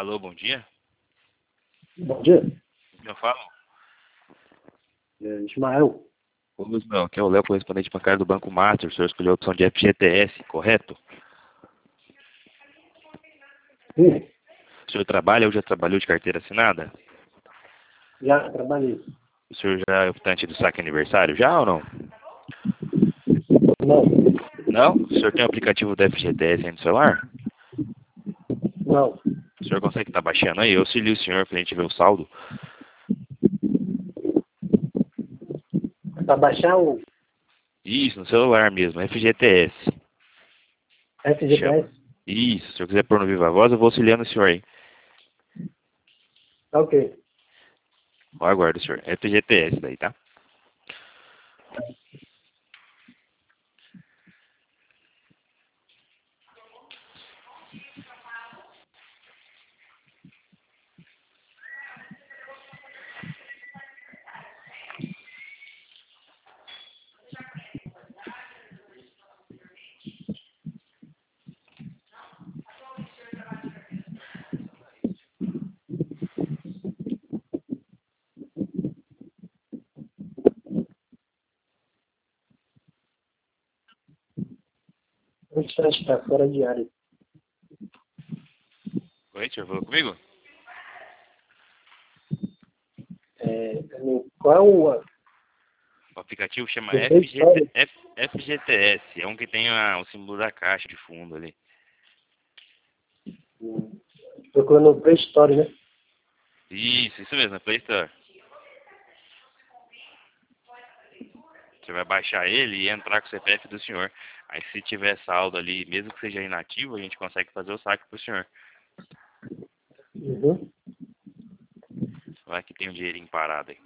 Alô, bom dia. Bom dia, Eu falo. Ismael. Ô, Luiz, não, aqui é o Léo, correspondente bancário do Banco Master. O senhor escolheu a opção de FGTS, correto? Sim, O senhor trabalha ou já trabalhou de carteira assinada? já trabalhei. O senhor já é optante do saque aniversário, já ou não? Não, Não? O senhor tem o aplicativo do FGTS aí no celular? não. O senhor consegue estar baixando aí? Eu auxilio o senhor pra gente ver o saldo. Para baixar o Isso, no celular mesmo, FGTS. Chama. FGTS? Isso, se eu quiser pôr no Viva Voz, eu vou auxiliando o senhor aí. Ok. Aguardo, senhor. FGTS daí, tá? Antes de estar fora de área. Oi, senhor, falou comigo? Qual é o O aplicativo chama Play Store? FGTS. É um que tem o símbolo da caixa de fundo ali. Procurando no Play Store, né? Isso mesmo, na Play Store. Você vai baixar ele e entrar com o CPF do senhor. Aí se tiver saldo ali, mesmo que seja inativo, a gente consegue fazer o saque pro senhor. Uhum. Vai que tem um dinheirinho parado aí.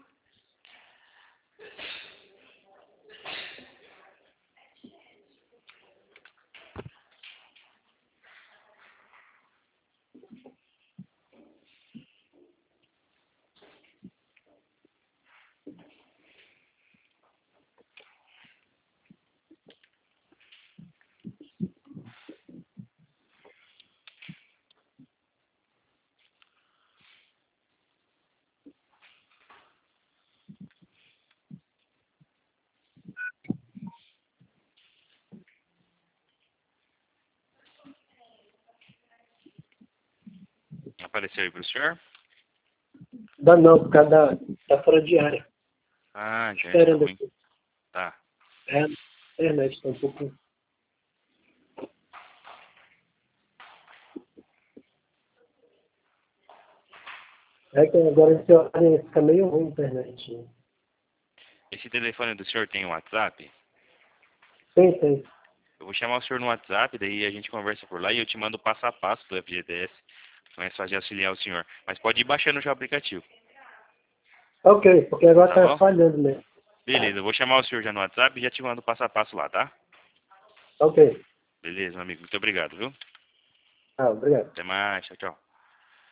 Apareceu aí pro senhor? Dá não, por causa tá fora de área. Ah, a internet tá Esperando ruim. aqui. Tá. É, a internet está um pouco. É que agora esse horário fica meio ruim a internet. Né? Esse telefone do senhor tem um WhatsApp? Tem. Eu vou chamar o senhor no WhatsApp, daí a gente conversa por lá e eu te mando o passo a passo do FGTS. Mais fácil de auxiliar o senhor. Mas pode ir baixando já o aplicativo. Ok, porque agora Tá tá bom? falhando mesmo. Beleza, eu vou chamar o senhor já no WhatsApp e já te mando o passo a passo lá, tá? Ok. Beleza, meu amigo. Muito obrigado, viu? Ah, obrigado. Até mais. Tchau, tchau.